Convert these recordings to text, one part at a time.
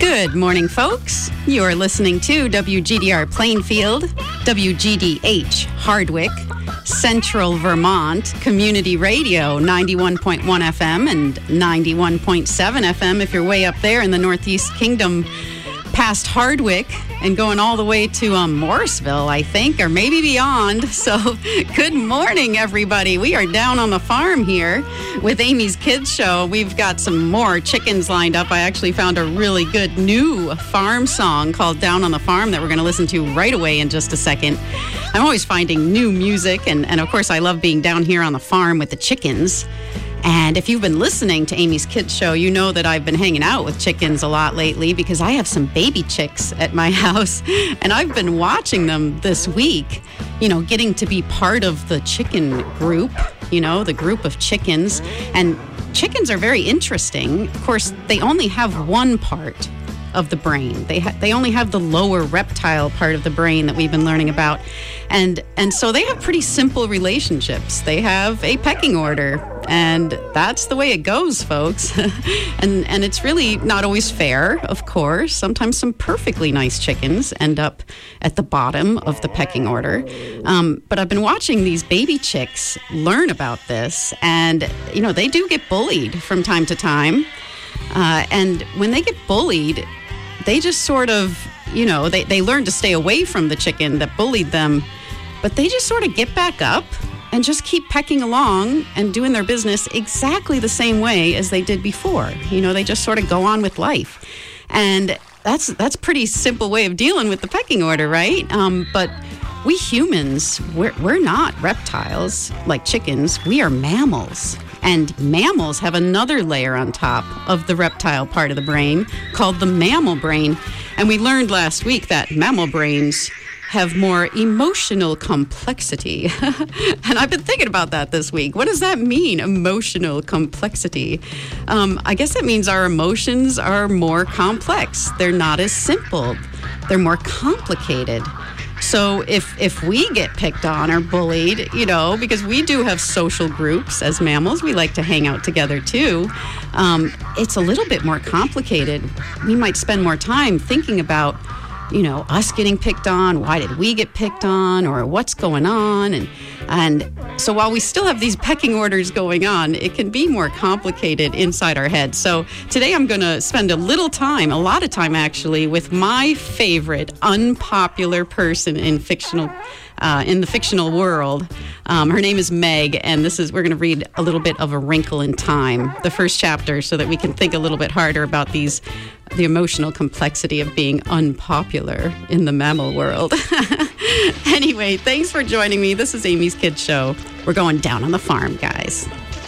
Good morning, folks. You're listening to WGDR Plainfield, WGDH Hardwick, Central Vermont Community Radio, 91.1 FM and 91.7 FM if you're way up there in the Northeast Kingdom past Hardwick and going all the way to Morrisville, I think, or maybe beyond. So good morning, everybody. We are down on the farm here with Amy's Kids Show. We've got some more chickens lined up. I actually found a really good new farm song called Down on the Farm that we're going to listen to right away in just a second. I'm always finding new music, and of course, I love being down here on the farm with the chickens. And if you've been listening to Amy's Kids Show, you know that I've been hanging out with chickens a lot lately because I have some baby chicks at my house, and I've been watching them this week, getting to be part of the chicken group, the group of chickens. And chickens are very interesting. Of course, they only have one part of the brain. They only have the lower reptile part of the brain that we've been learning about. And so they have pretty simple relationships. They have a pecking order, and that's the way it goes, folks. and it's really not always fair, of course. Sometimes some perfectly nice chickens end up at the bottom of the pecking order. But I've been watching these baby chicks learn about this, and, they do get bullied from time to time. And when they get bullied, they just sort of, they learn to stay away from the chicken that bullied them, but they just sort of get back up and just keep pecking along and doing their business exactly the same way as they did before. They just sort of go on with life. And that's pretty simple way of dealing with the pecking order, right? But we humans, we're not reptiles like chickens. We are mammals. And mammals have another layer on top of the reptile part of the brain called the mammal brain. And we learned last week that mammal brains have more emotional complexity. And I've been thinking about that this week. What does that mean, emotional complexity? I guess it means our emotions are more complex. They're not as simple. They're more complicated. So if we get picked on or bullied, because we do have social groups as mammals, we like to hang out together too, it's a little bit more complicated. We might spend more time thinking about, us getting picked on, why did we get picked on, or what's going on. And so while we still have these pecking orders going on, it can be more complicated inside our heads. So today I'm going to spend a lot of time actually, with my favorite unpopular person in the fictional world. Her name is Meg, and we're going to read a little bit of A Wrinkle in Time, the first chapter, so that we can think a little bit harder about the emotional complexity of being unpopular in the mammal world. Anyway, thanks for joining me. This is Amy's Kids Show. We're going down on the farm, guys.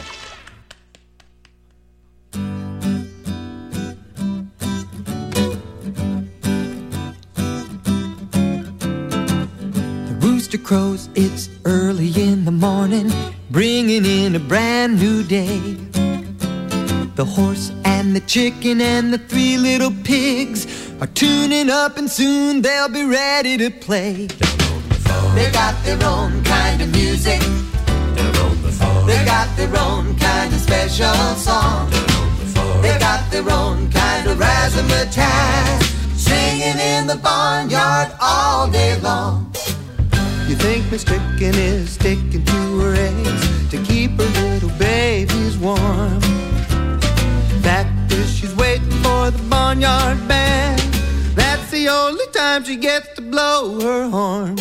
Crows, it's early in the morning, bringing in a brand new day. The horse and the chicken and the three little pigs are tuning up, and soon they'll be ready to play. They got their own kind of music. They got their own kind of special song. They got their own kind of razzmatazz, singing in the barnyard all day long. You think Miss Chicken is sticking to her eggs to keep her little babies warm. Fact is, she's waiting for the barnyard band. That's the only time she gets to blow her horn.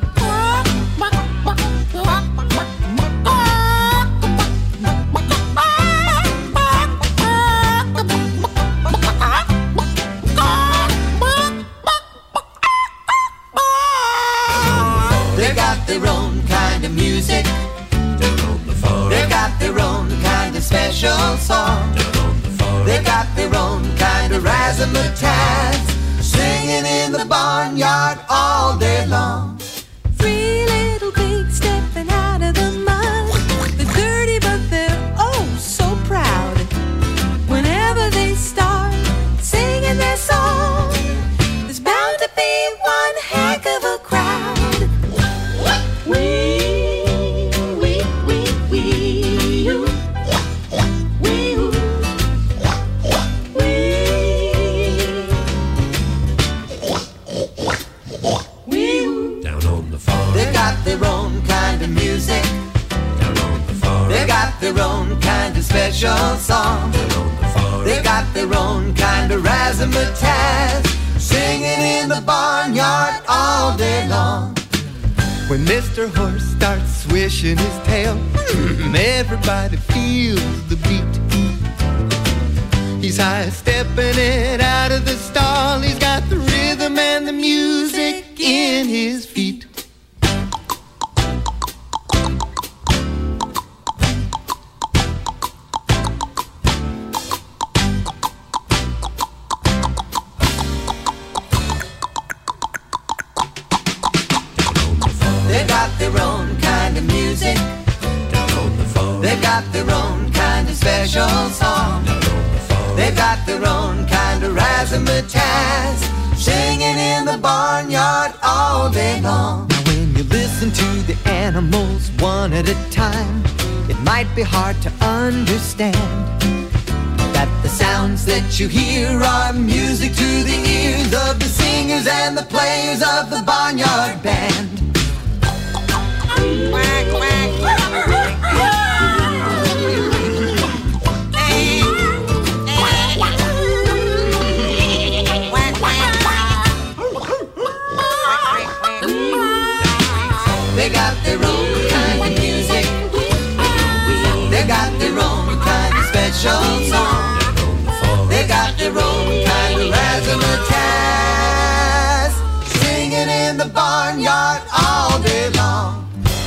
They got their own kind of music. They got their own kind of special song. They got their own kind of razzmatazz, singing in the barnyard all day long. Three little pigs stepping out of the mud. They're dirty, but they're oh so proud. Whenever they start singing their song, there's bound to be one heck of a crowd. kind of razzmatazz, singing in the barnyard all day long. When Mr. Horse starts swishing his tail, everybody feels the beat. He's high-stepping it out of the stall. He's got the rhythm and the music in his feet. They've got their own kind of music. They've got their own kind of special song. They've got their own kind of razzmatazz, singing in the barnyard all day long. Now when you listen to the animals one at a time, it might be hard to understand that the sounds that you hear are music to the ears of the singers and the players of the barnyard band. Quack, quack, They got their own kind of music. They got their own kind of special song. They got their own kind of razzmatazz, singing in the barnyard all day long.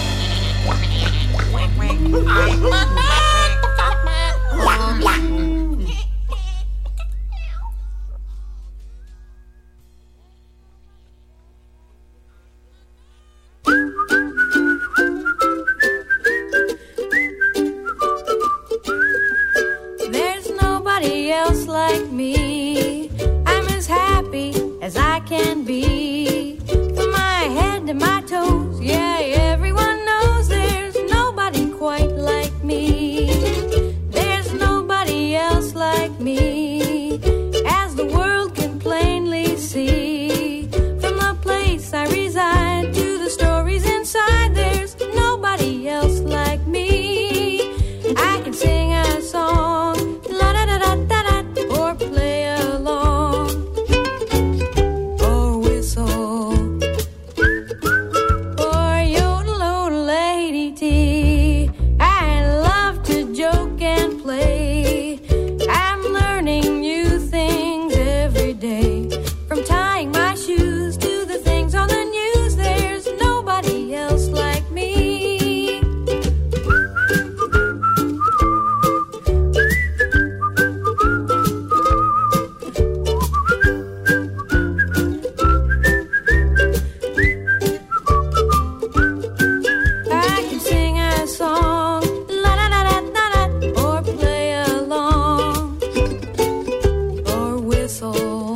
There's nobody else like me. I'm as happy as I can be. From my head to my toes, yeah, everyone knows there's nobody quite like me. There's nobody else like me, as the world can plainly see. From the place I reside to the stories inside, there's nobody else like me. I can sing a song, la-da-da-da-da-da, or play along, or whistle, or yodel-o-lady-tee. I love to joke and play. I'm learning new things every day. From tying my shoes to the things on the news, there's nobody else like me. I can sing a song, la-da-da-da-da-da, or play along, or whistle,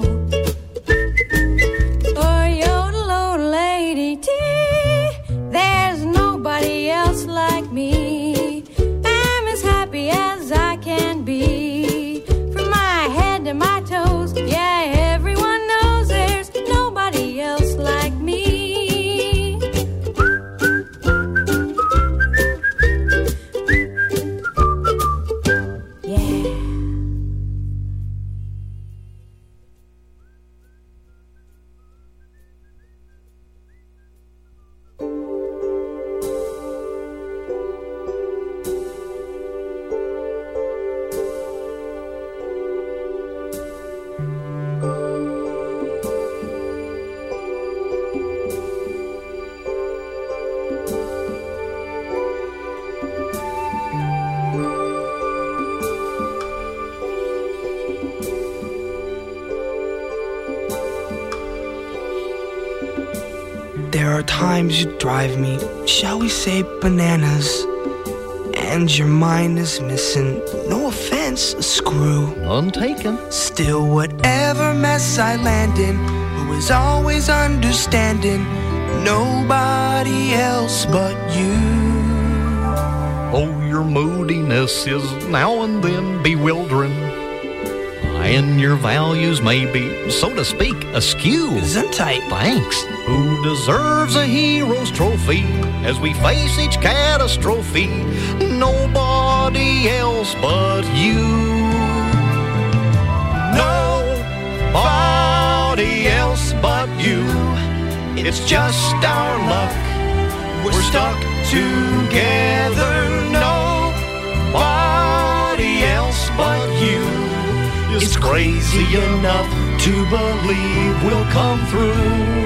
or yodel-o-lady-tee. There's nobody else like me. I'm as happy as I can be. From my head to my toes, yeah, everyone knows there's nobody else like me. Yeah. There are times you drive me, shall we say, bananas, and your mind is missing, no offense, a screw. None taken. Still, whatever mess I land in, who is always understanding, nobody else but you. Oh, your moodiness is now and then bewildering, and your values may be, so to speak, askew. Gesundheit. Thanks. Who deserves a hero's trophy as we face each catastrophe? Nobody else but you. No It's just our luck. We're stuck together. Nobody else but you is crazy enough to believe we'll come through.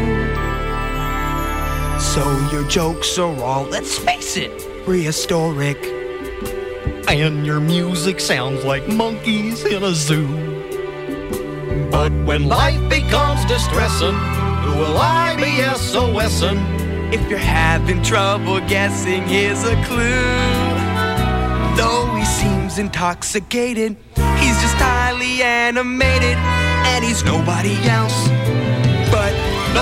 So your jokes are all, let's face it, prehistoric. And your music sounds like monkeys in a zoo. But when life becomes distressing, who will I be SOSing? If you're having trouble guessing, here's a clue. Though he seems intoxicated, he's just highly animated, and he's nobody else but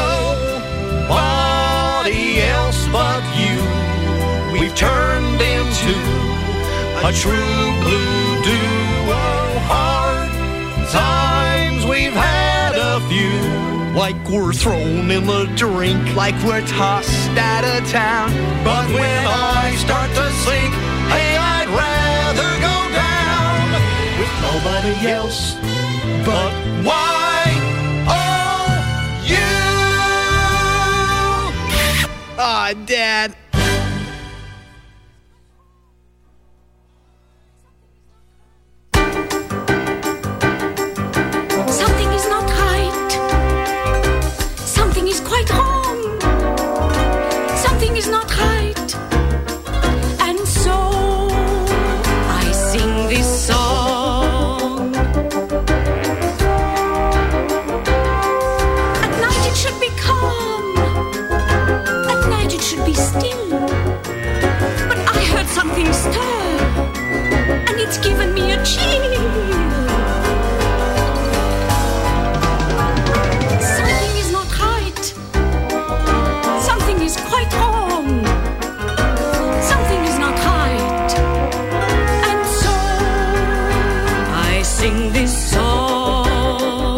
nobody else but you. We've turned into a true blue duo. Hard times we've had a few, like we're thrown in the drink, like we're tossed out of town. But when I start to sink, hey, I'd rather go down with nobody else but you. Aw, Dad. Something is not right. Something is quite wrong. Something is not right. And so I sing this song. At night it should be calm. At night it should be still. But I heard something stir, and it's given me a chill. Something is not right. Something is quite wrong. Something is not right. And so I sing this song.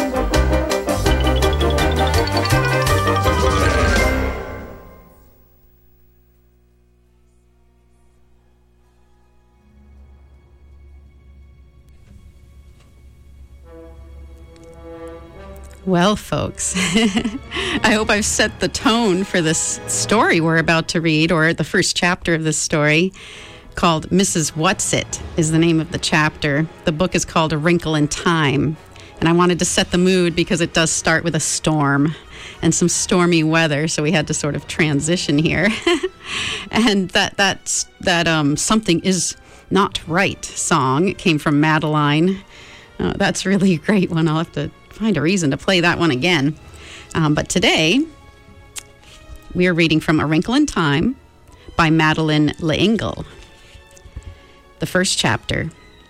Well, folks, I hope I've set the tone for this story we're about to read, or the first chapter of this story, called Mrs. Whatsit is the name of the chapter. The book is called A Wrinkle in Time, and I wanted to set the mood because it does start with a storm and some stormy weather, so we had to sort of transition here. And that Something Is Not Right song came from Madeline. That's really a great one. I'll have to find a reason to play that one again. But today, we are reading from A Wrinkle in Time by Madeleine L'Engle. The first chapter,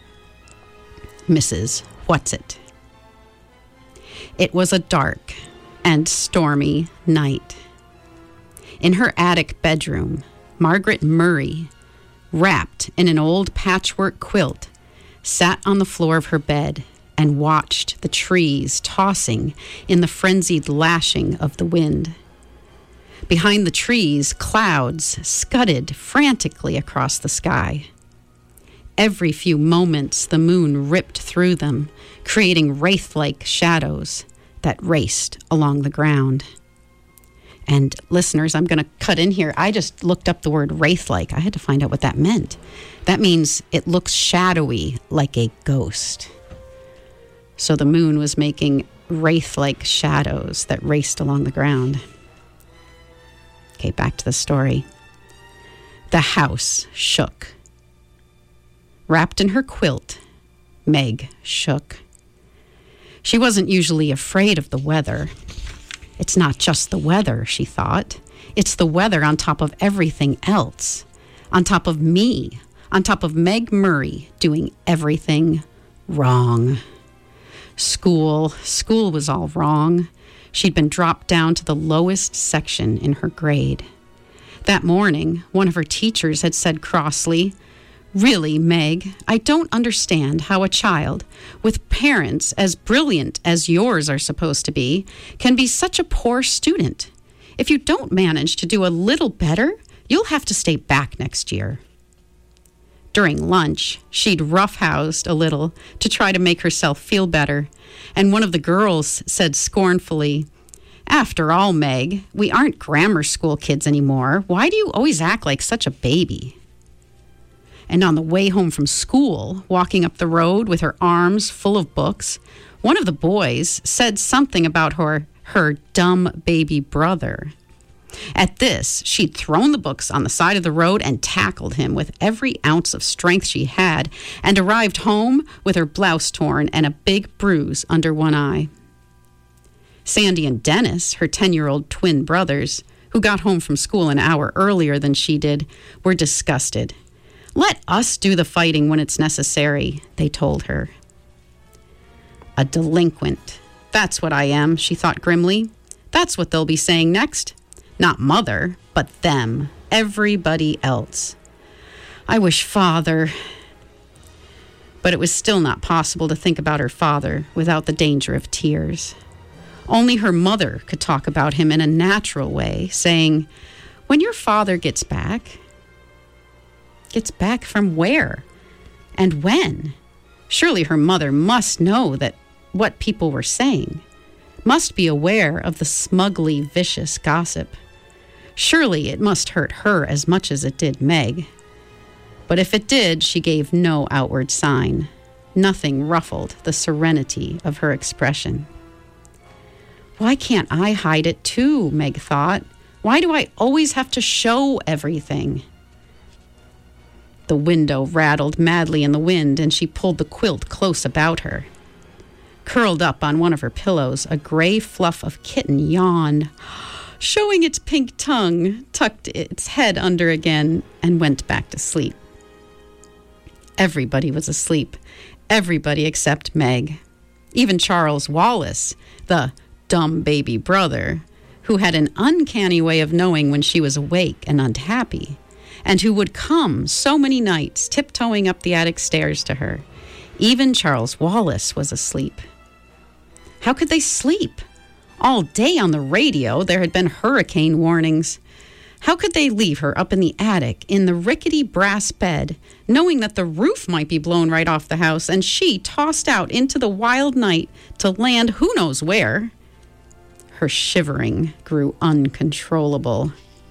Mrs. Whatsit. It was a dark and stormy night. In her attic bedroom, Margaret Murray, wrapped in an old patchwork quilt, sat on the floor of her bed and watched the trees tossing in the frenzied lashing of the wind. Behind the trees, clouds scudded frantically across the sky. Every few moments, the moon ripped through them, creating wraith-like shadows that raced along the ground. And listeners, I'm going to cut in here. I just looked up the word wraith-like. I had to find out what that meant. That means it looks shadowy, like a ghost. So the moon was making wraith-like shadows that raced along the ground. Okay, back to the story. The house shook. Wrapped in her quilt, Meg shook. She wasn't usually afraid of the weather. It's not just the weather, she thought. It's the weather on top of everything else. On top of me. On top of Meg Murray doing everything wrong. School was all wrong. She'd been dropped down to the lowest section in her grade. That morning, one of her teachers had said crossly, "Really, Meg, I don't understand how a child with parents as brilliant as yours are supposed to be can be such a poor student. If you don't manage to do a little better, you'll have to stay back next year." During lunch, she'd roughhoused a little to try to make herself feel better, and one of the girls said scornfully, After all, Meg, we aren't grammar school kids anymore. Why do you always act like such a baby? And on the way home from school, walking up the road with her arms full of books, one of the boys said something about her dumb baby brother. At this, she'd thrown the books on the side of the road and tackled him with every ounce of strength she had, and arrived home with her blouse torn and a big bruise under one eye. Sandy and Dennis, her 10-year-old twin brothers, who got home from school an hour earlier than she did, were disgusted. "Let us do the fighting when it's necessary," they told her. A delinquent. That's what I am, she thought grimly. That's what they'll be saying next. Not Mother, but them. Everybody else. I wish Father... But it was still not possible to think about her father without the danger of tears. Only her mother could talk about him in a natural way, saying, "When your father gets back..." Gets back from where? And when? Surely her mother must know that what people were saying, must be aware of the smugly vicious gossip. Surely it must hurt her as much as it did Meg. But if it did, she gave no outward sign. Nothing ruffled the serenity of her expression. Why can't I hide it too, Meg thought. Why do I always have to show everything? The window rattled madly in the wind, and she pulled the quilt close about her. Curled up on one of her pillows, a gray fluff of kitten yawned, showing its pink tongue, tucked its head under again, and went back to sleep. Everybody was asleep. Everybody except Meg. Even Charles Wallace, the dumb baby brother, who had an uncanny way of knowing when she was awake and unhappy, and who would come so many nights tiptoeing up the attic stairs to her. Even Charles Wallace was asleep. How could they sleep? All day on the radio there had been hurricane warnings. How could they leave her up in the attic in the rickety brass bed, knowing that the roof might be blown right off the house and she tossed out into the wild night to land who knows where? Her shivering grew uncontrollable.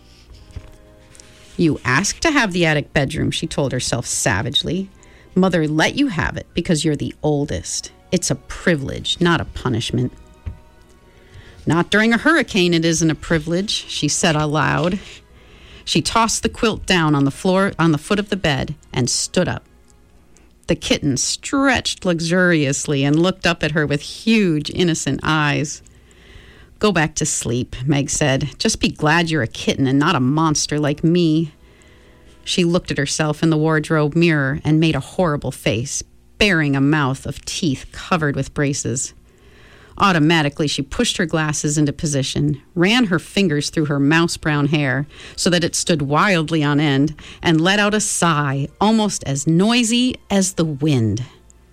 "You asked to have the attic bedroom," she told herself savagely. "Mother let you have it because you're the oldest. It's a privilege, not a punishment." "Not during a hurricane it isn't a privilege," she said aloud. She tossed the quilt down on the floor, on the foot of the bed, and stood up. The kitten stretched luxuriously and looked up at her with huge, innocent eyes. "Go back to sleep," Meg said. "Just be glad you're a kitten and not a monster like me." She looked at herself in the wardrobe mirror and made a horrible face, bearing a mouth of teeth covered with braces. Automatically, she pushed her glasses into position, ran her fingers through her mouse-brown hair so that it stood wildly on end, and let out a sigh almost as noisy as the wind.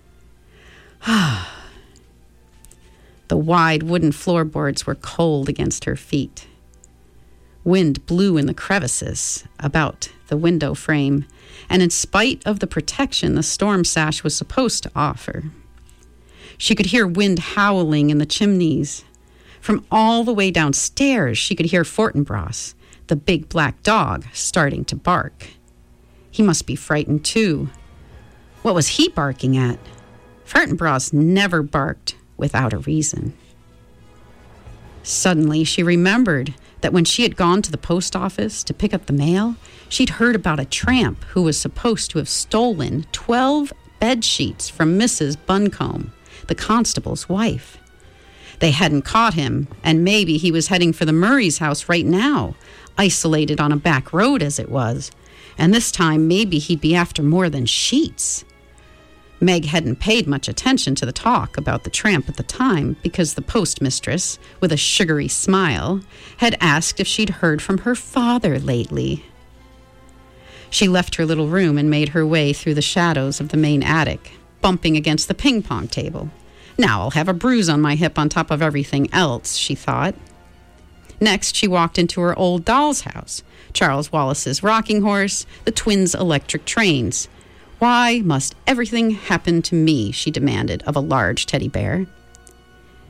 The wide wooden floorboards were cold against her feet. Wind blew in the crevices about the window frame, and in spite of the protection the storm sash was supposed to offer, she could hear wind howling in the chimneys. From all the way downstairs, she could hear Fortinbras, the big black dog, starting to bark. He must be frightened too. What was he barking at? Fortinbras never barked without a reason. Suddenly, she remembered that when she had gone to the post office to pick up the mail, she'd heard about a tramp who was supposed to have stolen 12 bed sheets from Mrs. Buncombe, the constable's wife. They hadn't caught him, and maybe he was heading for the Murray's house right now, isolated on a back road as it was, and this time maybe he'd be after more than sheets. Meg hadn't paid much attention to the talk about the tramp at the time because the postmistress, with a sugary smile, had asked if she'd heard from her father lately. She left her little room and made her way through the shadows of the main attic, bumping against the ping-pong table. Now I'll have a bruise on my hip on top of everything else, she thought. Next, she walked into her old doll's house, Charles Wallace's rocking horse, the twins' electric trains. Why must everything happen to me, she demanded of a large teddy bear.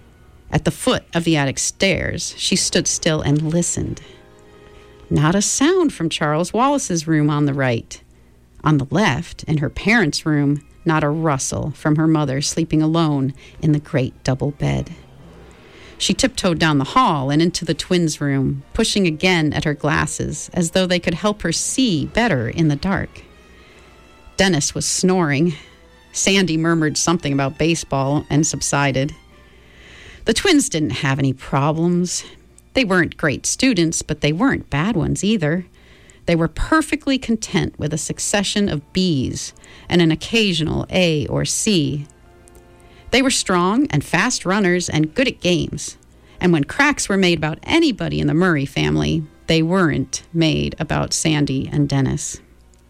At the foot of the attic stairs, she stood still and listened. Not a sound from Charles Wallace's room on the right. On the left, in her parents' room, not a rustle from her mother sleeping alone in the great double bed. She tiptoed down the hall and into the twins' room, pushing again at her glasses as though they could help her see better in the dark. Dennis was snoring. Sandy murmured something about baseball and subsided. The twins didn't have any problems. They weren't great students, but they weren't bad ones either. They were perfectly content with a succession of B's and an occasional A or C. They were strong and fast runners and good at games. And when cracks were made about anybody in the Murray family, they weren't made about Sandy and Dennis.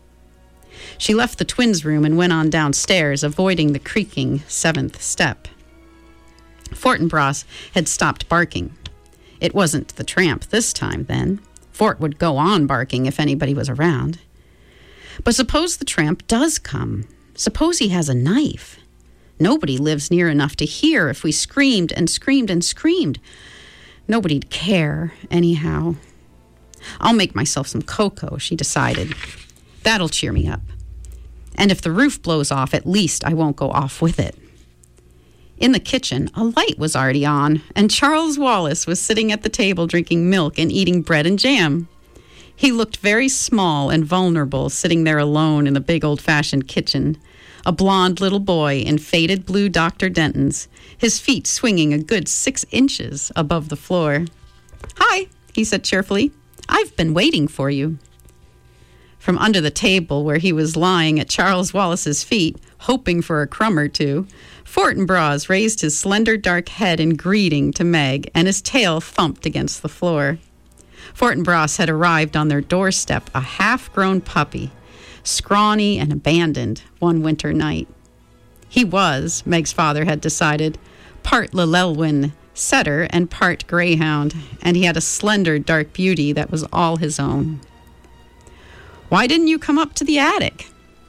She left the twins' room and went on downstairs, avoiding the creaking 7th step. Fortinbras had stopped barking. It wasn't the tramp this time, then. Fort would go on barking if anybody was around. But suppose the tramp does come. Suppose he has a knife. Nobody lives near enough to hear if we screamed and screamed and screamed. Nobody'd care, anyhow. I'll make myself some cocoa, she decided. That'll cheer me up. And if the roof blows off, at least I won't go off with it. In the kitchen, a light was already on, and Charles Wallace was sitting at the table drinking milk and eating bread and jam. He looked very small and vulnerable, sitting there alone in the big old-fashioned kitchen, a blond little boy in faded blue Dr. Denton's, his feet swinging a good 6 inches above the floor. "Hi," he said cheerfully. "I've been waiting for you." From under the table where he was lying at Charles Wallace's feet, hoping for a crumb or two, Fortinbras raised his slender dark head in greeting to Meg, and his tail thumped against the floor. Fortinbras had arrived on their doorstep, a half-grown puppy, scrawny and abandoned, one winter night. He was, Meg's father had decided, part Llewellyn setter and part greyhound, and he had a slender dark beauty that was all his own. "Why didn't you come up to the attic?"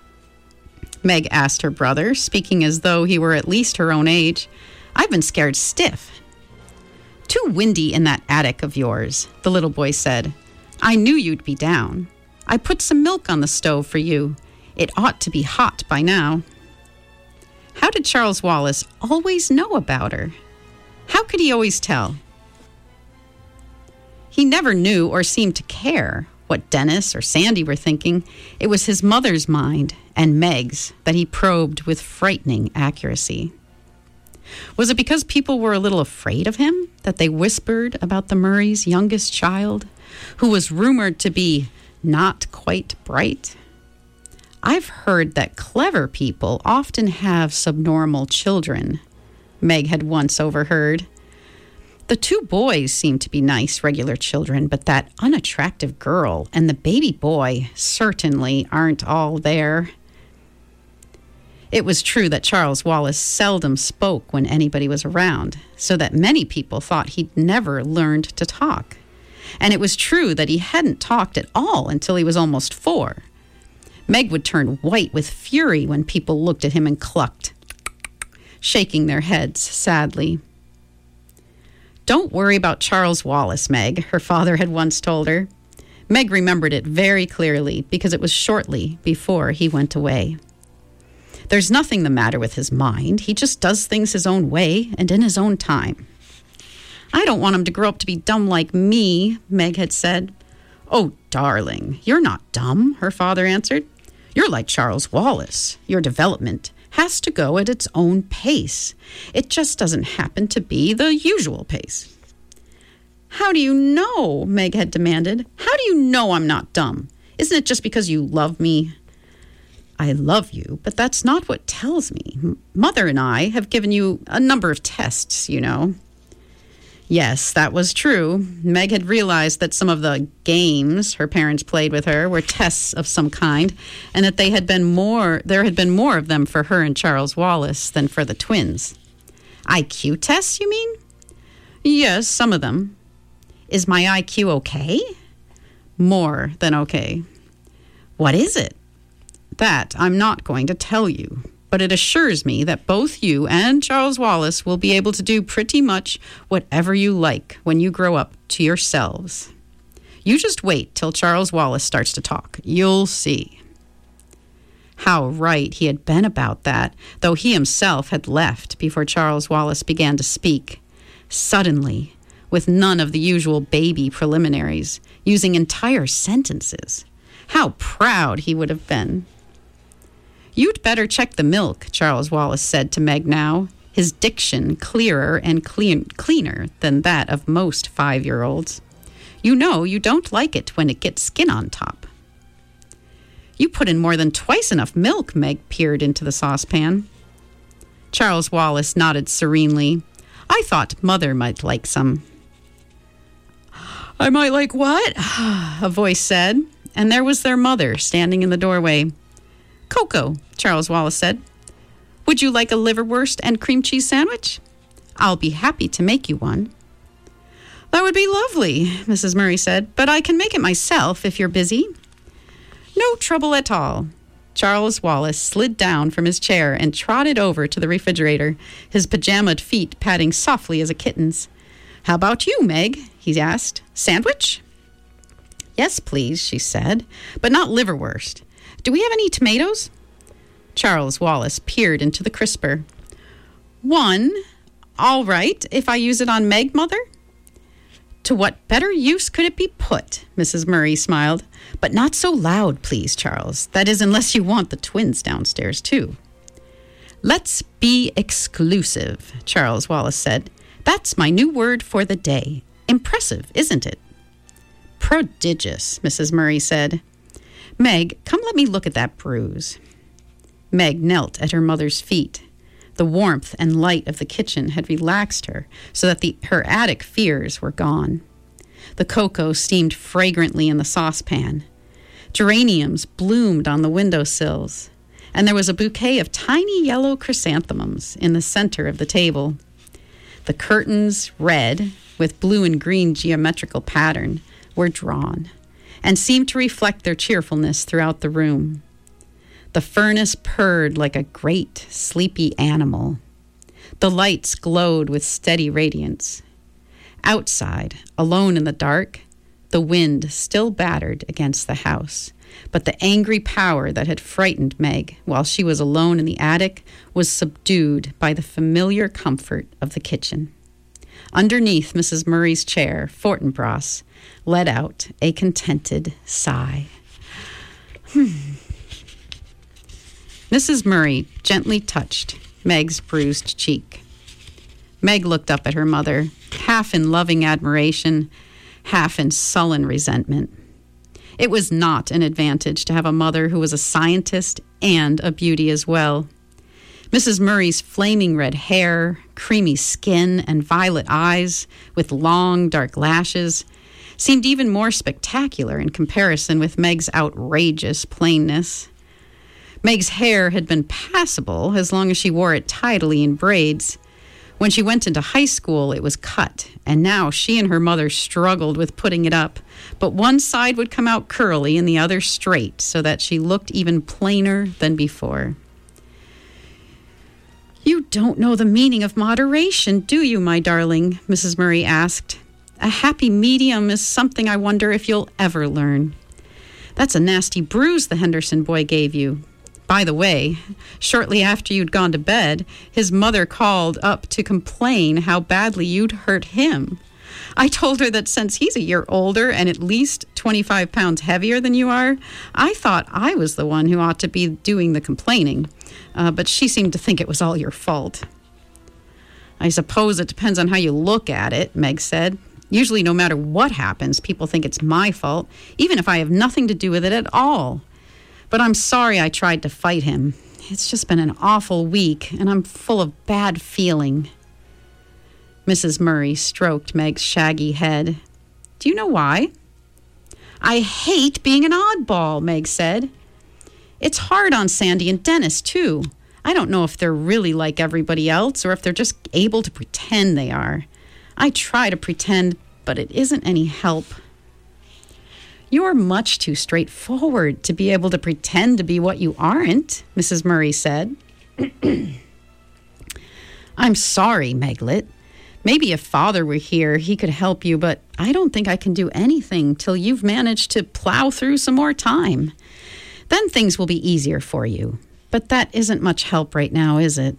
Meg asked her brother, speaking as though he were at least her own age. "I've been scared stiff." "Too windy in that attic of yours," the little boy said. "I knew you'd be down. I put some milk on the stove for you. It ought to be hot by now." How did Charles Wallace always know about her? How could he always tell? He never knew or seemed to care what Dennis or Sandy were thinking. It was his mother's mind and Meg's that he probed with frightening accuracy. Was it because people were a little afraid of him that they whispered about the Murrays' youngest child, who was rumored to be not quite bright? "I've heard that clever people often have subnormal children," Meg had once overheard. The 2 boys seemed to be nice, regular children, but that unattractive girl and the baby boy certainly aren't all there. It was true that Charles Wallace seldom spoke when anybody was around, so that many people thought he'd never learned to talk. And it was true that he hadn't talked at all until he was almost 4. Meg would turn white with fury when people looked at him and clucked, shaking their heads sadly. "Don't worry about Charles Wallace, Meg," her father had once told her. Meg remembered it very clearly because it was shortly before he went away. "There's nothing the matter with his mind. He just does things his own way and in his own time." "I don't want him to grow up to be dumb like me," Meg had said. "Oh, darling, you're not dumb," her father answered. "You're like Charles Wallace. Your development has to go at its own pace. It just doesn't happen to be the usual pace." "How do you know?" Meg had demanded. "How do you know I'm not dumb? Isn't it just because you love me?" "I love you, but that's not what tells me. Mother and I have given you a number of tests, you know." Yes, that was true. Meg had realized that some of the games her parents played with her were tests of some kind, and that there had been more of them for her and Charles Wallace than for the twins. "IQ tests, you mean?" "Yes, some of them." "Is my IQ okay?" "More than okay." "What is it?" "That I'm not going to tell you." but it assures me that both you and Charles Wallace will be able to do pretty much whatever you like when you grow up to yourselves. You just wait till Charles Wallace starts to talk. You'll see." How right he had been about that, though he himself had left before Charles Wallace began to speak. Suddenly, with none of the usual baby preliminaries, using entire sentences. How proud he would have been. "You'd better check the milk," Charles Wallace said to Meg now, his diction clearer and cleaner than that of most 5-year-olds. "You know you don't like it when it gets skin on top." "You put in more than twice enough milk," Meg peered into the saucepan. Charles Wallace nodded serenely. "I thought Mother might like some." "I might like what?" a voice said, and there was their mother standing in the doorway. "Cocoa," Charles Wallace said. "Would you like a liverwurst and cream cheese sandwich? I'll be happy to make you one." "That would be lovely," Mrs. Murray said, "but I can make it myself if you're busy." "No trouble at all." Charles Wallace slid down from his chair and trotted over to the refrigerator, his pajamaed feet padding softly as a kitten's. "How about you, Meg?" he asked. "Sandwich?" "Yes, please," she said, "but not liverwurst. Do we have any tomatoes?" Charles Wallace peered into the crisper. "One. All right, if I use it on Meg, Mother?" "To what better use could it be put?" Mrs. Murray smiled. "But not so loud, please, Charles. That is, unless you want the twins downstairs, too." "Let's be exclusive," Charles Wallace said. "That's my new word for the day. Impressive, isn't it?" "Prodigious," Mrs. Murray said. "Meg, come let me look at that bruise." Meg knelt at her mother's feet. The warmth and light of the kitchen had relaxed her so that her attic fears were gone. The cocoa steamed fragrantly in the saucepan. Geraniums bloomed on the windowsills, and there was a bouquet of tiny yellow chrysanthemums in the center of the table. The curtains, red, with blue and green geometrical pattern, were drawn, and seemed to reflect their cheerfulness throughout the room. The furnace purred like a great, sleepy animal. The lights glowed with steady radiance. Outside, alone in the dark, the wind still battered against the house, but the angry power that had frightened Meg while she was alone in the attic was subdued by the familiar comfort of the kitchen. Underneath Mrs. Murray's chair, Fortinbras let out a contented sigh. Mrs. Murray gently touched Meg's bruised cheek. Meg looked up at her mother, half in loving admiration, half in sullen resentment. It was not an advantage to have a mother who was a scientist and a beauty as well. Mrs. Murray's flaming red hair, creamy skin, and violet eyes with long, dark lashes seemed even more spectacular in comparison with Meg's outrageous plainness. Meg's hair had been passable as long as she wore it tidily in braids. When she went into high school, it was cut, and now she and her mother struggled with putting it up, but one side would come out curly and the other straight, so that she looked even plainer than before. "You don't know the meaning of moderation, do you, my darling?" Mrs. Murray asked. "A happy medium is something I wonder if you'll ever learn. That's a nasty bruise the Henderson boy gave you. By the way, shortly after you'd gone to bed, his mother called up to complain how badly you'd hurt him. I told her that since he's a year older and at least 25 pounds heavier than you are, I thought I was the one who ought to be doing the complaining. But she seemed to think it was all your fault." "I suppose it depends on how you look at it," Meg said. "Usually, no matter what happens, people think it's my fault, even if I have nothing to do with it at all. But I'm sorry I tried to fight him. It's just been an awful week, and I'm full of bad feeling." Mrs. Murray stroked Meg's shaggy head. "Do you know why?" "I hate being an oddball," Meg said. "It's hard on Sandy and Dennis, too. I don't know if they're really like everybody else or if they're just able to pretend they are. I try to pretend, but it isn't any help." "You're much too straightforward to be able to pretend to be what you aren't," Mrs. Murray said. I'm sorry, Meglet. Maybe if Father were here, he could help you, but I don't think I can do anything till you've managed to plow through some more time. Then things will be easier for you. But that isn't much help right now, is it?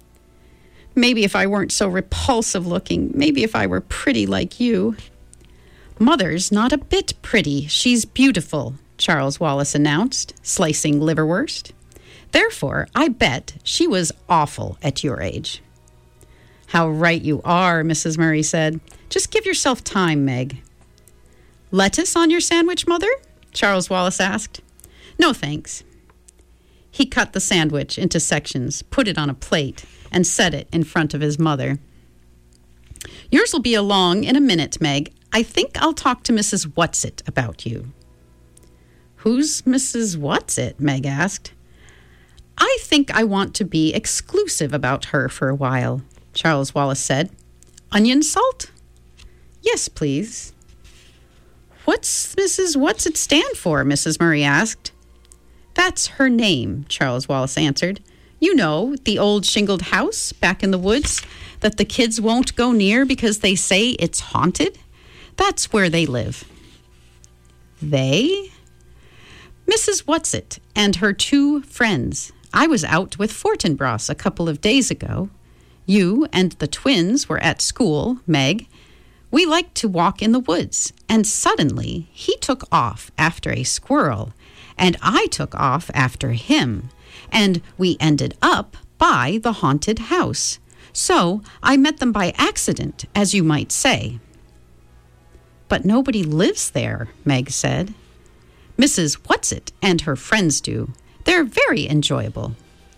Maybe if I weren't so repulsive looking, maybe if I were pretty like you. Mother's not a bit pretty. She's beautiful, Charles Wallace announced, slicing liverwurst. Therefore, I bet she was awful at your age. How right you are, Mrs. Murray said. Just give yourself time, Meg. Lettuce on your sandwich, Mother? Charles Wallace asked. No, thanks. He cut the sandwich into sections, put it on a plate, and set it in front of his mother. Yours will be along in a minute, Meg. I think I'll talk to Mrs. Whatsit about you. Who's Mrs. Whatsit? Meg asked. I think I want to be exclusive about her for a while, Charles Wallace said. Onion salt? Yes, please. What's Mrs. Whatsit stand for? Mrs. Murray asked. That's her name, Charles Wallace answered. You know, the old shingled house back in the woods that the kids won't go near because they say it's haunted? That's where they live. They? Mrs. Whatsit and her 2 friends. I was out with Fortinbras a couple of days ago. You and the twins were at school, Meg. We liked to walk in the woods, and suddenly he took off after a squirrel, and I took off after him, and we ended up by the haunted house. So I met them by accident, as you might say. But nobody lives there, Meg said. Mrs. Whatsit and her friends do. They're very enjoyable.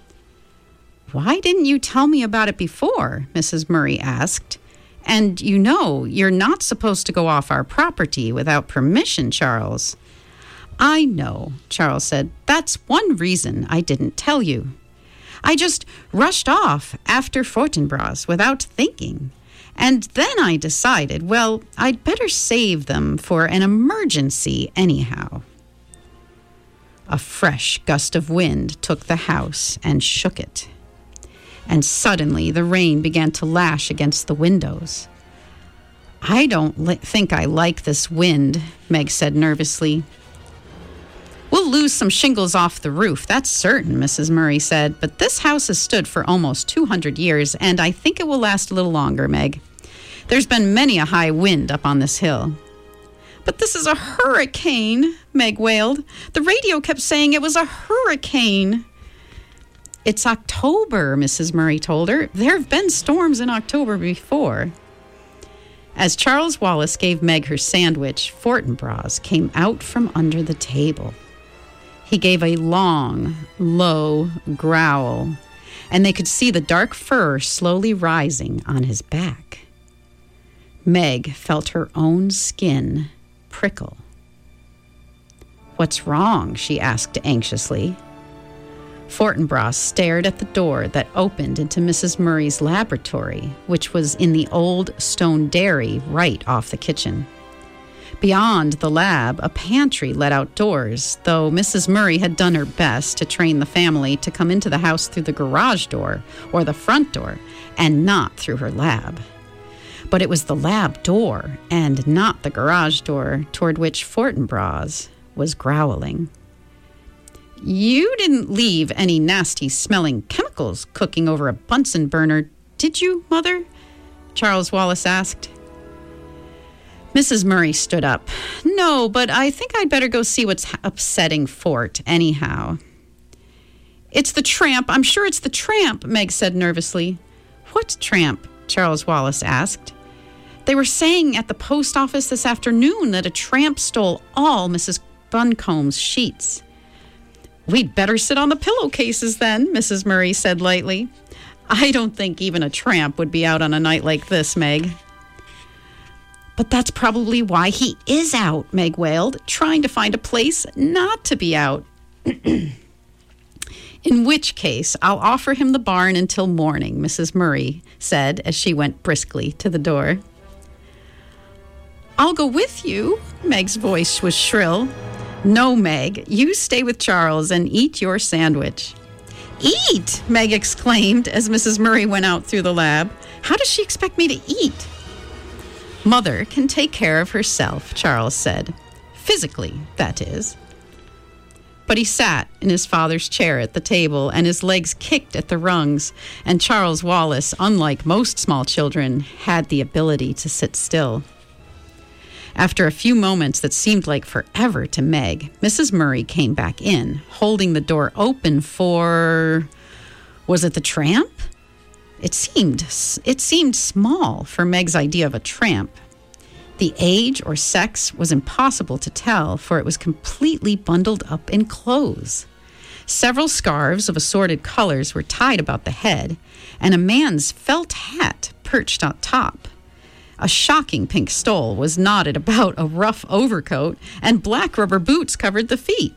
Why didn't you tell me about it before? Mrs. Murray asked. And you know, you're not supposed to go off our property without permission, Charles. I know, Charles said. That's one reason I didn't tell you. I just rushed off after Fortinbras without thinking. And then I decided, well, I'd better save them for an emergency anyhow. A fresh gust of wind took the house and shook it. And suddenly the rain began to lash against the windows. I don't think I like this wind, Meg said nervously. We'll lose some shingles off the roof, that's certain, Mrs. Murray said, but this house has stood for almost 200 years, and I think it will last a little longer, Meg. There's been many a high wind up on this hill. But this is a hurricane, Meg wailed. The radio kept saying it was a hurricane. It's October, Mrs. Murray told her. There have been storms in October before. As Charles Wallace gave Meg her sandwich, Fortinbras came out from under the table. He gave a long, low growl, and they could see the dark fur slowly rising on his back. Meg felt her own skin prickle. What's wrong? She asked anxiously. Fortinbras stared at the door that opened into Mrs. Murray's laboratory, which was in the old stone dairy right off the kitchen. Beyond the lab, a pantry led outdoors, though Mrs. Murray had done her best to train the family to come into the house through the garage door or the front door, and not through her lab. But it was the lab door and not the garage door toward which Fortinbras was growling. You didn't leave any nasty-smelling chemicals cooking over a Bunsen burner, did you, Mother? Charles Wallace asked. Mrs. Murray stood up. No, but I think I'd better go see what's upsetting Fort, anyhow. It's the tramp. I'm sure it's the tramp, Meg said nervously. What tramp? Charles Wallace asked. They were saying at the post office this afternoon that a tramp stole all Mrs. Buncombe's sheets. We'd better sit on the pillowcases then, Mrs. Murray said lightly. I don't think even a tramp would be out on a night like this, Meg. But that's probably why he is out, Meg wailed, trying to find a place not to be out. In which case, I'll offer him the barn until morning, Mrs. Murray said as she went briskly to the door. I'll go with you, Meg's voice was shrill. No, Meg, you stay with Charles and eat your sandwich. Eat, Meg exclaimed as Mrs. Murray went out through the lab. How does she expect me to eat? Mother can take care of herself, Charles said. Physically, that is. But he sat in his father's chair at the table, and his legs kicked at the rungs, and Charles Wallace, unlike most small children, had the ability to sit still. After a few moments that seemed like forever to Meg, Mrs. Murray came back in, holding the door open for... Was it the tramp? It seemed small for Meg's idea of a tramp. The age or sex was impossible to tell, for it was completely bundled up in clothes. Several scarves of assorted colors were tied about the head, and a man's felt hat perched on top. A shocking pink stole was knotted about a rough overcoat, and black rubber boots covered the feet.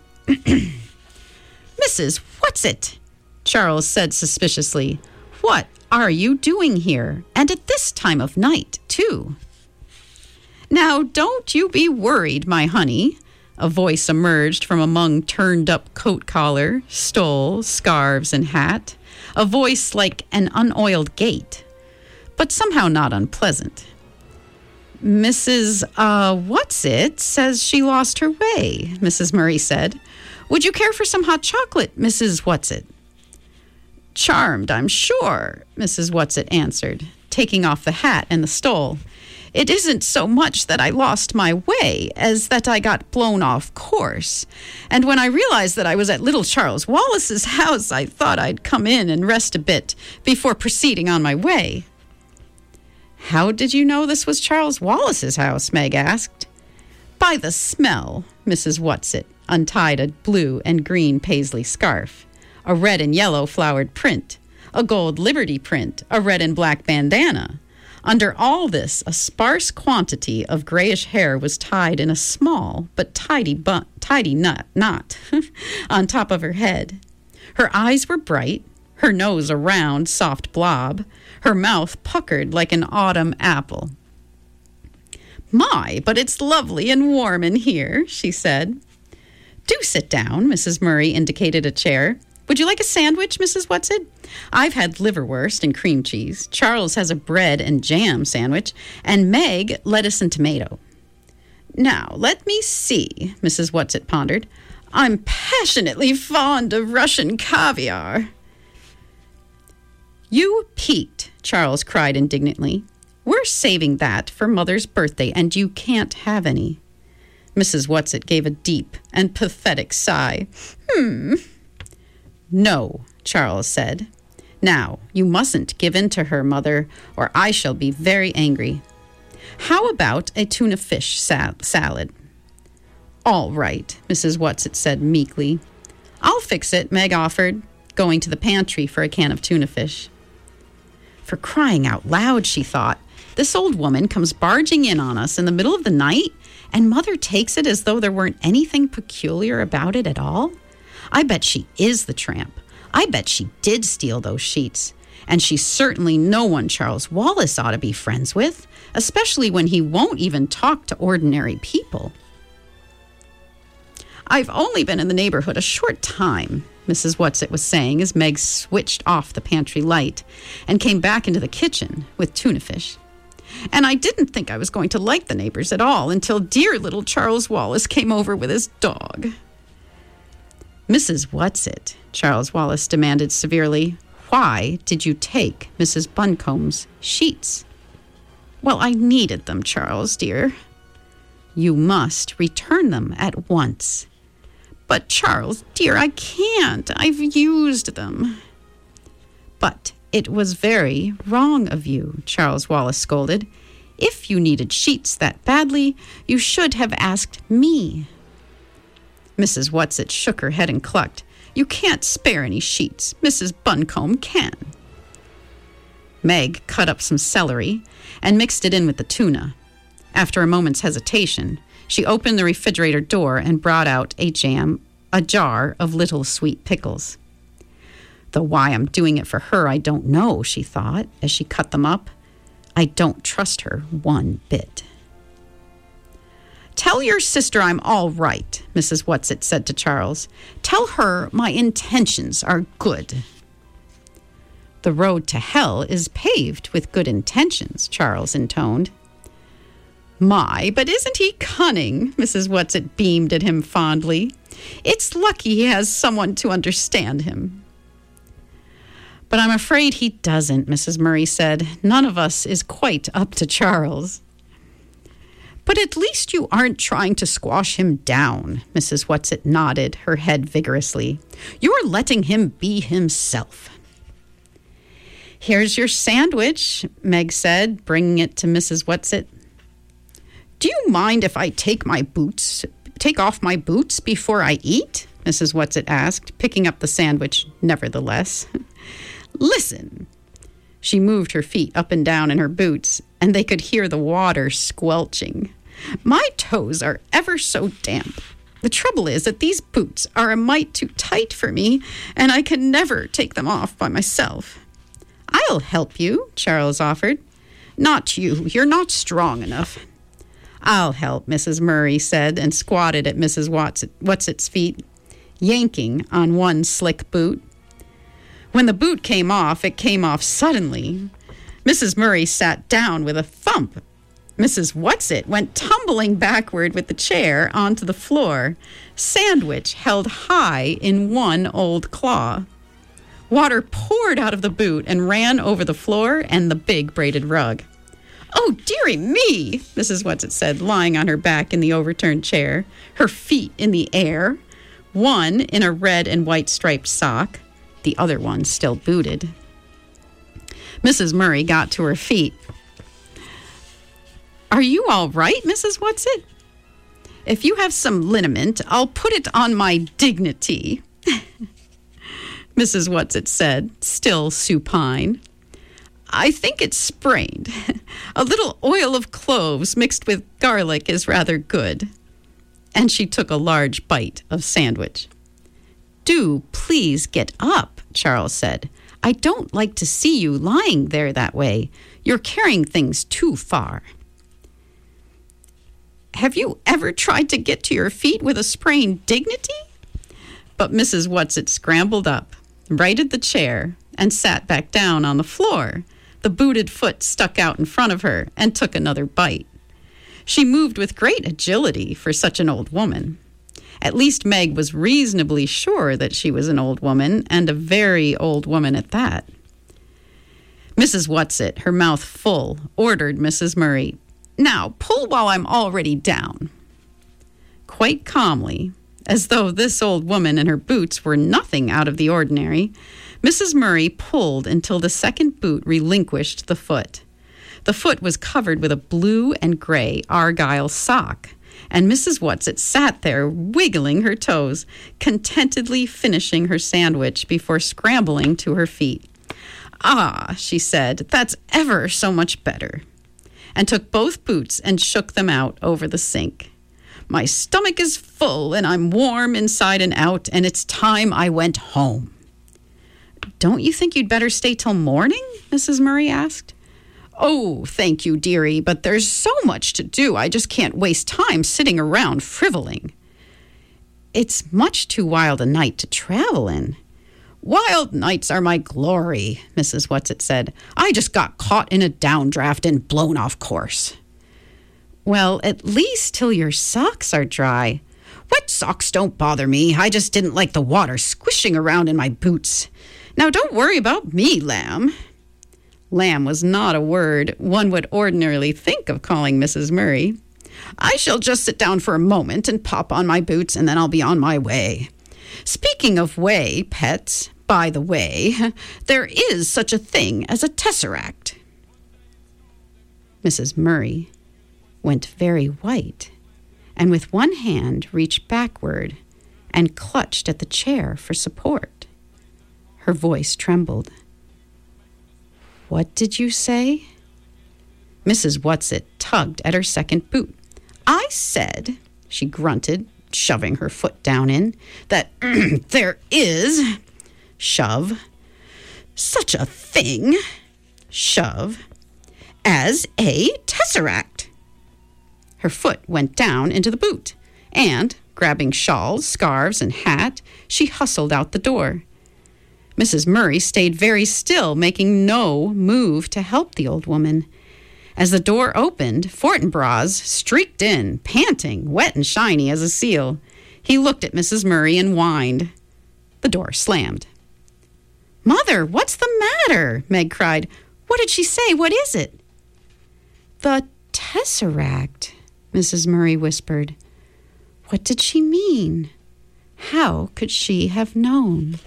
Mrs. What's-it? Charles said suspiciously. What are you doing here? And at this time of night, too? Now, don't you be worried, my honey, a voice emerged from among turned-up coat collar, stole, scarves, and hat, a voice like an unoiled gate, but somehow not unpleasant. Mrs. What's-it says she lost her way, Mrs. Murray said. Would you care for some hot chocolate, Mrs. What's-it? Charmed, I'm sure, Mrs. What's-it answered, taking off the hat and the stole. It isn't so much that I lost my way as that I got blown off course. And when I realized that I was at little Charles Wallace's house, I thought I'd come in and rest a bit before proceeding on my way. How did you know this was Charles Wallace's house? Meg asked. By the smell, Mrs. What's-it untied a blue and green paisley scarf, a red and yellow flowered print, a gold Liberty print, a red and black bandana. Under all this, a sparse quantity of grayish hair was tied in a small but tidy knot on top of her head. Her eyes were bright, her nose a round, soft blob, her mouth puckered like an autumn apple. My, but it's lovely and warm in here, she said. Do sit down, Mrs. Murray indicated a chair. Would you like a sandwich, Mrs. What's-it? I've had liverwurst and cream cheese. Charles has a bread and jam sandwich, and Meg, lettuce and tomato. Now, let me see, Mrs. What's-it pondered. I'm passionately fond of Russian caviar. You peaked, Charles cried indignantly. We're saving that for Mother's birthday, and you can't have any. Mrs. What's-it gave a deep and pathetic sigh. No, Charles said. Now, you mustn't give in to her, Mother, or I shall be very angry. How about a tuna fish salad? All right, Mrs. What's-it said meekly. I'll fix it, Meg offered, going to the pantry for a can of tuna fish. For crying out loud, she thought, this old woman comes barging in on us in the middle of the night, and Mother takes it as though there weren't anything peculiar about it at all? I bet she is the tramp. I bet she did steal those sheets. And she's certainly no one Charles Wallace ought to be friends with, especially when he won't even talk to ordinary people. I've only been in the neighborhood a short time, Mrs. What's-it was saying as Meg switched off the pantry light and came back into the kitchen with tuna fish. And I didn't think I was going to like the neighbors at all until dear little Charles Wallace came over with his dog. Mrs. What's-it, Charles Wallace demanded severely, why did you take Mrs. Buncombe's sheets? Well, I needed them, Charles, dear. You must return them at once. But, Charles, dear, I can't. I've used them. But it was very wrong of you, Charles Wallace scolded. If you needed sheets that badly, you should have asked me. Mrs. What's-it shook her head and clucked. You can't spare any sheets. Mrs. Buncombe can. Meg cut up some celery and mixed it in with the tuna. After a moment's hesitation, she opened the refrigerator door and brought out a jar of little sweet pickles. Though why I'm doing it for her, I don't know, she thought, as she cut them up. I don't trust her one bit. Tell your sister I'm all right, Mrs. Whatsit said to Charles. Tell her my intentions are good. The road to hell is paved with good intentions, Charles intoned. My, but isn't he cunning? Mrs. Whatsit beamed at him fondly. It's lucky he has someone to understand him. But I'm afraid he doesn't, Mrs. Murray said. None of us is quite up to Charles. But at least you aren't trying to squash him down, Mrs. Whatsit nodded, her head vigorously. You're letting him be himself. Here's your sandwich, Meg said, bringing it to Mrs. Whatsit. Do you mind if I take off my boots before I eat? Mrs. Whatsit asked, picking up the sandwich nevertheless. Listen. She moved her feet up and down in her boots, and they could hear the water squelching. My toes are ever so damp. The trouble is that these boots are a mite too tight for me, and I can never take them off by myself. I'll help you, Charles offered. Not you. You're not strong enough. I'll help, Mrs. Murray said, and squatted at Mrs. Whatsit's feet, yanking on one slick boot. When the boot came off, it came off suddenly. Mrs. Murray sat down with a thump. Mrs. Whatsit went tumbling backward with the chair onto the floor, sandwich held high in one old claw. Water poured out of the boot and ran over the floor and the big braided rug. Oh, dearie me, Mrs. Whatsit said, lying on her back in the overturned chair, her feet in the air, one in a red and white striped sock, the other one still booted. Mrs. Murray got to her feet. Are you all right, Mrs. Whatsit? If you have some liniment, I'll put it on my dignity, Mrs. Whatsit said, still supine. I think it's sprained. A little oil of cloves mixed with garlic is rather good. And she took a large bite of sandwich. Do please get up, Charles said. I don't like to see you lying there that way. You're carrying things too far. Have you ever tried to get to your feet with a sprained dignity? But Mrs. Whatsit scrambled up, righted the chair, and sat back down on the floor. The booted foot stuck out in front of her and took another bite. She moved with great agility for such an old woman. At least Meg was reasonably sure that she was an old woman, and a very old woman at that. Mrs. Whatsit, her mouth full, ordered Mrs. Murray, Now, pull while I'm already down. Quite calmly, as though this old woman and her boots were nothing out of the ordinary, Mrs. Murray pulled until the second boot relinquished the foot. The foot was covered with a blue and gray argyle sock, and Mrs. Whatsit sat there wiggling her toes, contentedly finishing her sandwich before scrambling to her feet. Ah, she said, that's ever so much better, and took both boots and shook them out over the sink. My stomach is full, and I'm warm inside and out, and it's time I went home. Don't you think you'd better stay till morning? Mrs. Murray asked. Oh, thank you, dearie, but there's so much to do. I just can't waste time sitting around frivoling. It's much too wild a night to travel in. Wild nights are my glory, Mrs. Whatsit said. I just got caught in a downdraft and blown off course. Well, at least till your socks are dry. Wet socks don't bother me. I just didn't like the water squishing around in my boots. Now, don't worry about me, lamb. Lamb was not a word one would ordinarily think of calling Mrs. Murray. I shall just sit down for a moment and pop on my boots, and then I'll be on my way. Speaking of way, pets, by the way, there is such a thing as a tesseract. Mrs. Murray went very white, and with one hand reached backward and clutched at the chair for support. Her voice trembled. What did you say? Mrs. Whatsit tugged at her second boot. I said, she grunted, shoving her foot down in, that there is, shove, such a thing, shove, as a tesseract. Her foot went down into the boot, and, grabbing shawls, scarves, and hat, she hustled out the door. Mrs. Murray stayed very still, making no move to help the old woman. As the door opened, Fortinbras streaked in, panting, wet and shiny as a seal. He looked at Mrs. Murray and whined. The door slammed. "Mother, what's the matter?" Meg cried. "What did she say? What is it?" "The Tesseract," Mrs. Murray whispered. What did she mean? How could she have known?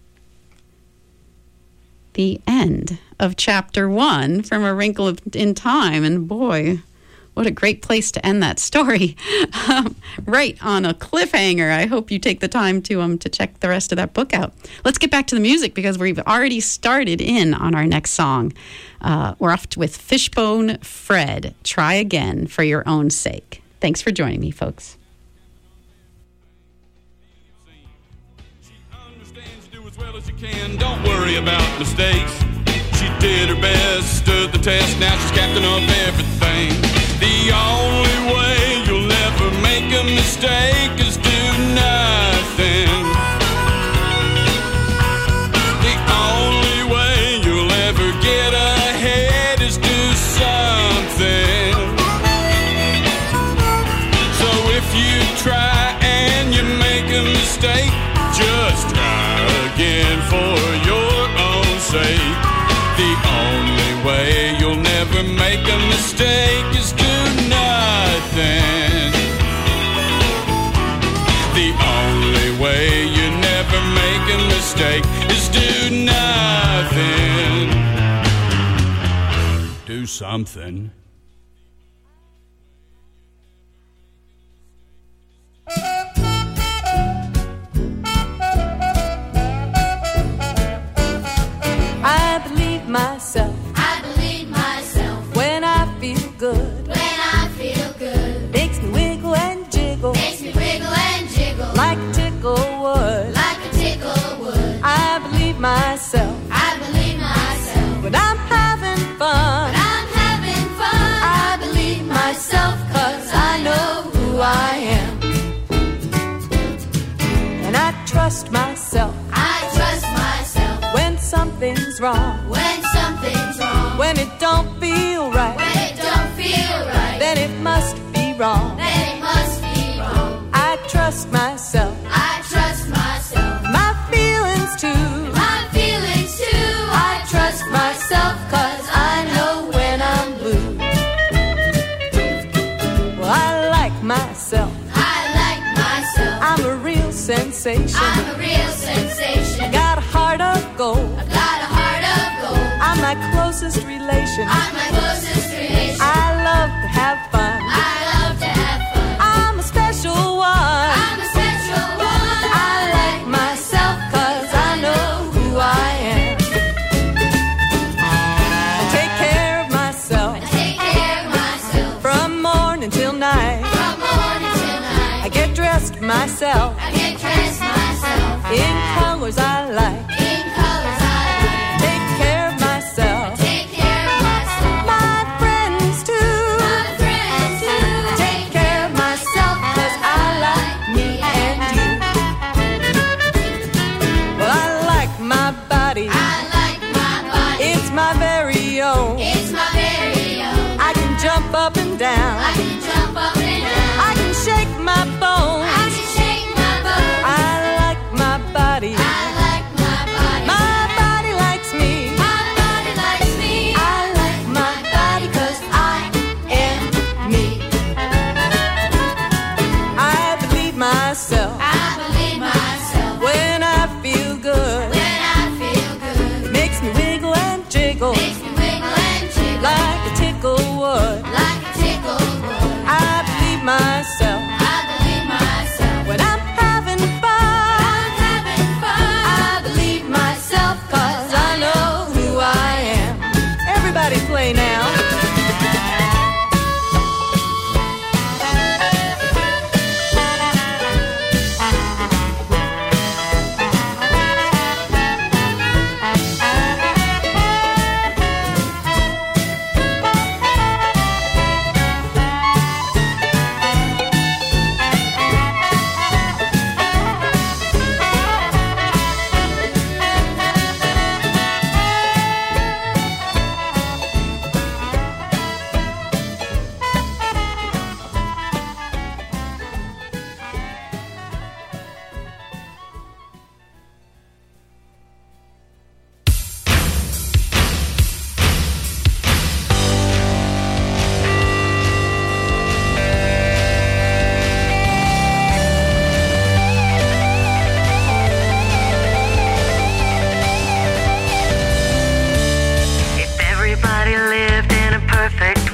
The end of Chapter 1 from A Wrinkle in Time. And boy, what a great place to end that story. Right on a cliffhanger. I hope you take the time to check the rest of that book out. Let's get back to the music because we've already started in on our next song. We're off with Fishbone Fred, Try Again for Your Own Sake. Thanks for joining me, folks. Don't worry about mistakes. She did her best, stood the test. Now she's captain of everything. The only way you'll ever make a mistake is do nothing. The only way you'll ever get ahead is do something. So if you try and you make a mistake, just try again for your own sake. The only way you'll never make a mistake is do nothing. The only way you never make a mistake is do nothing. Do something. I believe myself when I feel good. When I feel good, makes me wiggle and jiggle. Makes me wiggle and jiggle like a tickle would. Like a tickle would. I believe myself. I believe myself when I'm having fun. When I'm having fun. I believe myself 'cause I know who I am. And I trust myself. I trust myself when something's wrong. When something's wrong. When it don't feel right. When it don't feel right. Then it must be wrong. Then it must be wrong. I trust myself. I trust myself. My feelings too. My feelings too. I trust myself 'cause I know when I'm blue. Well, I like myself. I like myself. I'm a real sensation. I'm a real sensation. I got a heart of gold. I've got a heart of gold. I'm my closest relation. I'm my closest relation. I love to have fun. I love to have fun. I'm a special one. I'm a special one. I like myself 'cause I know who I am. I take care of myself. I take care of myself. From morning till night. From morning till night. I get dressed myself. I get dressed myself. In colors I like. In colors I like. Take care of myself. I take care of myself. My friends too. My friends too. I take care of myself 'cause I like me and you. Well, I like my body. I like my body. It's my very own. It's my very own. I can jump up and down. I can jump up and down. I can shake my bones. I can shake my bones. I like my body. I like my body. My body likes me. My body likes me. I like my body 'cause I am me. I believe myself. I believe myself. When I feel good. When I feel good. Makes me wiggle and jiggle. Makes me wiggle and jiggle. Like a tickle would. Like a tickle would. I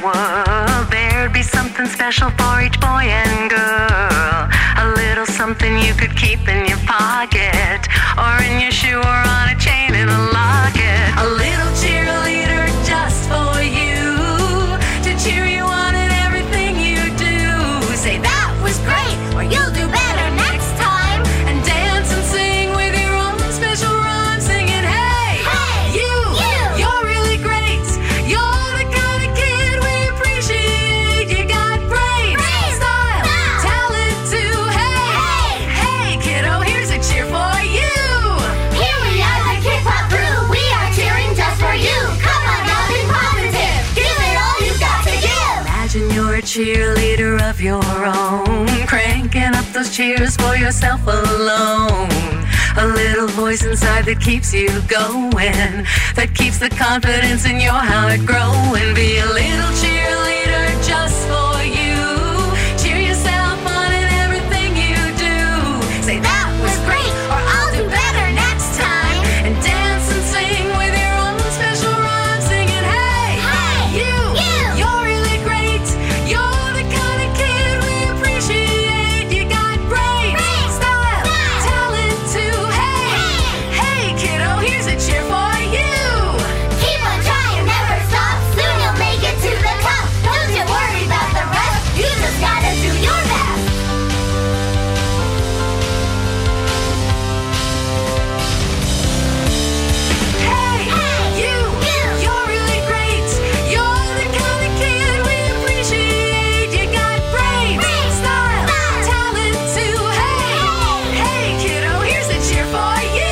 world, there'd be something special for each boy and girl. A little something you could keep in your pocket, or in your shoe, or on a chain in a locket. A little cheerleader just for you, to cheer you on in everything you do. Say that was great, or you'll do better next time. And dance and sing with your own special rhyme, singing, hey, hey, you're really great. You're the kind of kid we appreciate. You got brains, style, talent too. Hey, hey, kiddo, here's a cheer for you. Here we are, the Kid Pop crew. We are cheering just for you. Come on now, be positive. Give it all you've got to give. Imagine you're a cheerleader of your own, cranking up those cheers for yourself alone. A little voice inside that keeps you going, that keeps the confidence in your heart growing. Be a little cheerleader just for you. Cheer yourself on in everything you do. Say that was great, or I'll do better next time. And dance and sing with your own special rhyme, singing, hey, hey, you're really great. You're the kind of kid we appreciate. You got brains, style, talent too. Hey, kiddo, here's a cheer for you. Keep on trying, never stop. Soon you'll make it to the top. Don't you worry about the rest. You just gotta do your best. Hey, you're really great. You're the kind of kid we appreciate. You got brains, style, talent too. Hey, kiddo, here's a cheer for you.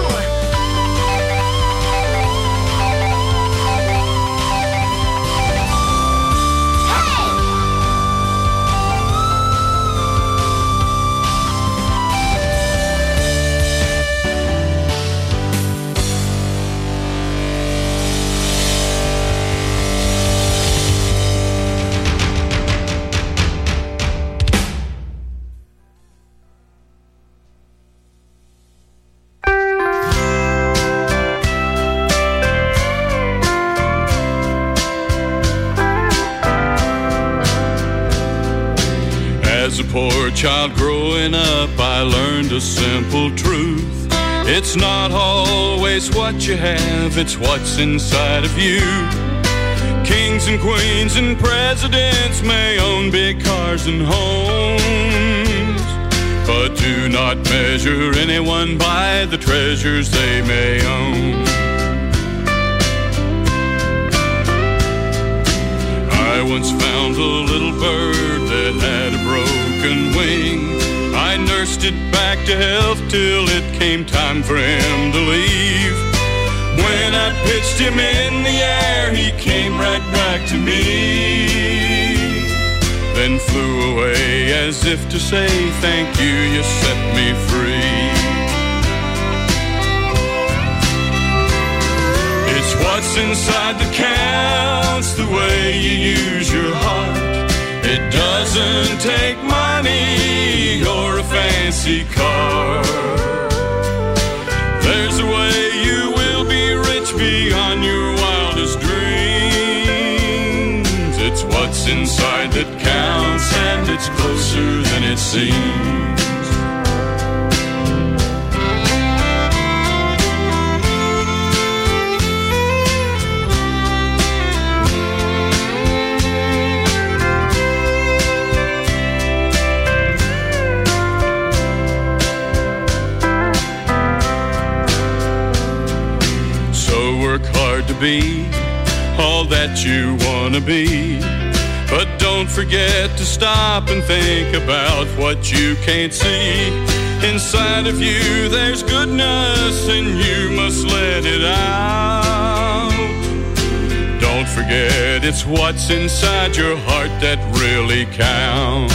As a poor child growing up, I learned a simple truth. It's not always what you have, it's what's inside of you. Kings and queens and presidents may own big cars and homes, but do not measure anyone by the treasures they may own. I once found a little bird that had a broken wing. I nursed it back to health till it came time for him to leave. When I pitched him in the air, he came right back to me, then flew away as if to say, thank you, you set me free. It's what's inside that counts, the way you use your heart. It doesn't take money or a fancy car. There's a way you will be rich beyond your wildest dreams. It's what's inside that counts, and it's closer than it seems. To be all that you want to be, but don't forget to stop and think about what you can't see. Inside of you there's goodness, and you must let it out. Don't forget it's what's inside your heart that really counts.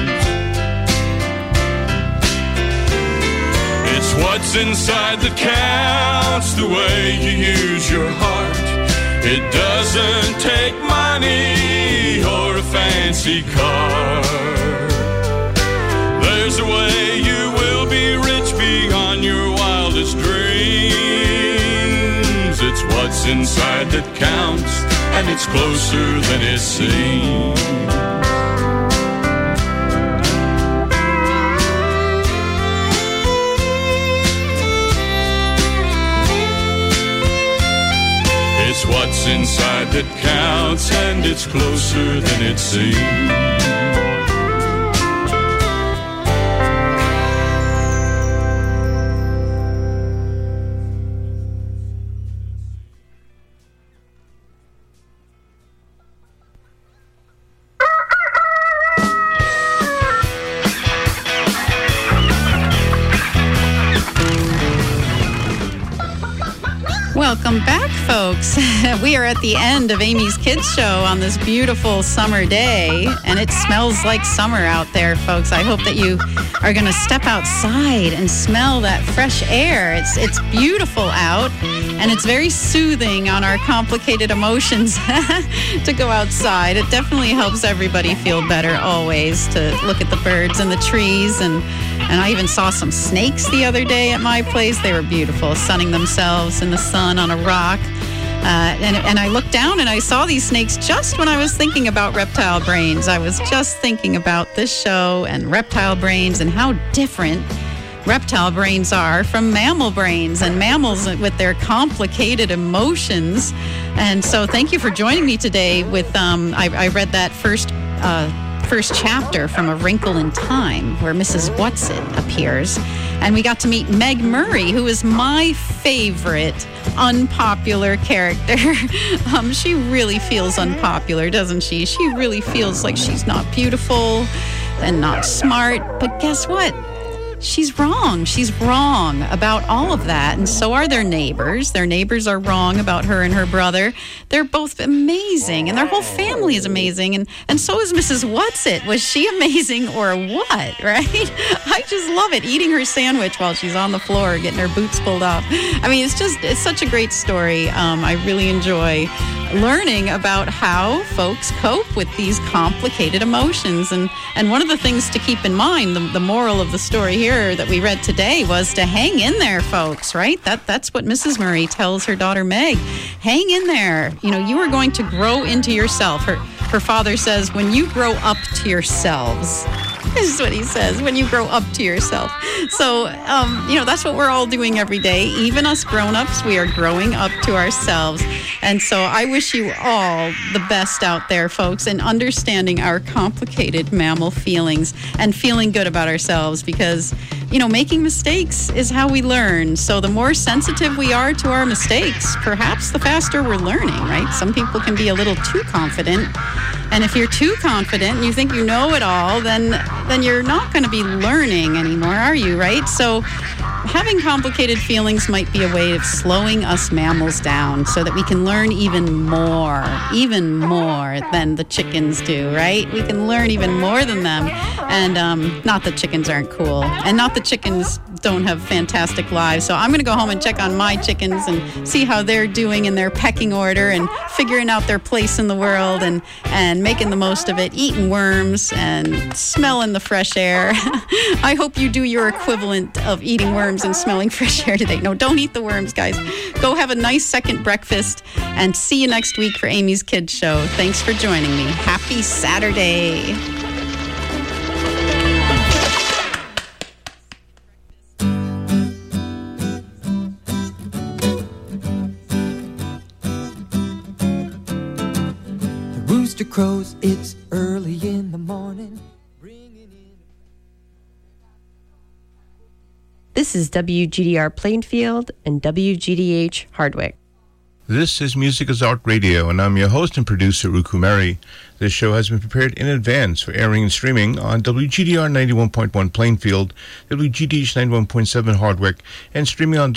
It's what's inside that counts, the way you use your heart. It doesn't take money or a fancy car. There's a way you will be rich beyond your wildest dreams. It's what's inside that counts, and it's closer than it seems. It's what's inside that counts, and it's closer than it seems. Welcome back, folks. We are at the end of Amy's Kids Show on this beautiful summer day, and it smells like summer out there, folks. I hope that you are going to step outside and smell that fresh air. It's beautiful out, and it's very soothing on our complicated emotions to go outside. It definitely helps everybody feel better always to look at the birds and the trees, and I even saw some snakes the other day at my place. They were beautiful, sunning themselves in the sun on a rock. And I looked down and I saw these snakes just when I was thinking about reptile brains. I was just thinking about this show and reptile brains and how different reptile brains are from mammal brains, and mammals with their complicated emotions. And so thank you for joining me today with, I read that first chapter from A Wrinkle in Time, where Mrs. Whatsit appears. And we got to meet Meg Murray, who is my favorite unpopular character. She really feels unpopular, doesn't she? She really feels like she's not beautiful and not smart. But guess what? She's wrong. She's wrong about all of that. And so are their neighbors. Their neighbors are wrong about her and her brother. They're both amazing, and their whole family is amazing. And so is Mrs. Whatsit. Was she amazing or what, right? I just love it, eating her sandwich while she's on the floor, getting her boots pulled off. I mean, it's such a great story. I really enjoy learning about how folks cope with these complicated emotions. And one of the things to keep in mind, the moral of the story here that we read today, was to hang in there, folks, right? That's what Mrs. Murray tells her daughter Meg. Hang in there. You know, you are going to grow into yourself. Her father says, when you grow up to yourselves. This is what he says, when you grow up to yourself. So, that's what we're all doing every day. Even us grown-ups, we are growing up to ourselves. And so I wish you all the best out there, folks, in understanding our complicated mammal feelings and feeling good about ourselves, because, making mistakes is how we learn. So the more sensitive we are to our mistakes, perhaps the faster we're learning, right? Some people can be a little too confident. And if you're too confident and you think you know it all, then you're not going to be learning anymore, are you, right? So having complicated feelings might be a way of slowing us mammals down so that we can learn even more than the chickens do, right? We can learn even more than them. And not that chickens aren't cool, and not that chickens don't have fantastic lives. So I'm going to go home and check on my chickens and see how they're doing in their pecking order and figuring out their place in the world and making the most of it, eating worms and smelling the fresh air. I hope you do your equivalent of eating worms and smelling fresh air today. No, don't eat the worms, guys. Go have a nice second breakfast, and see you next week for Amy's Kids Show. Thanks for joining me. Happy Saturday. Rooster crows, it's early in the morning. This is WGDR Plainfield and WGDH Hardwick. This is Music is Art Radio, and I'm your host and producer, Ruku Mary. This show has been prepared in advance for airing and streaming on WGDR 91.1 Plainfield, WGDH 91.7 Hardwick, and streaming on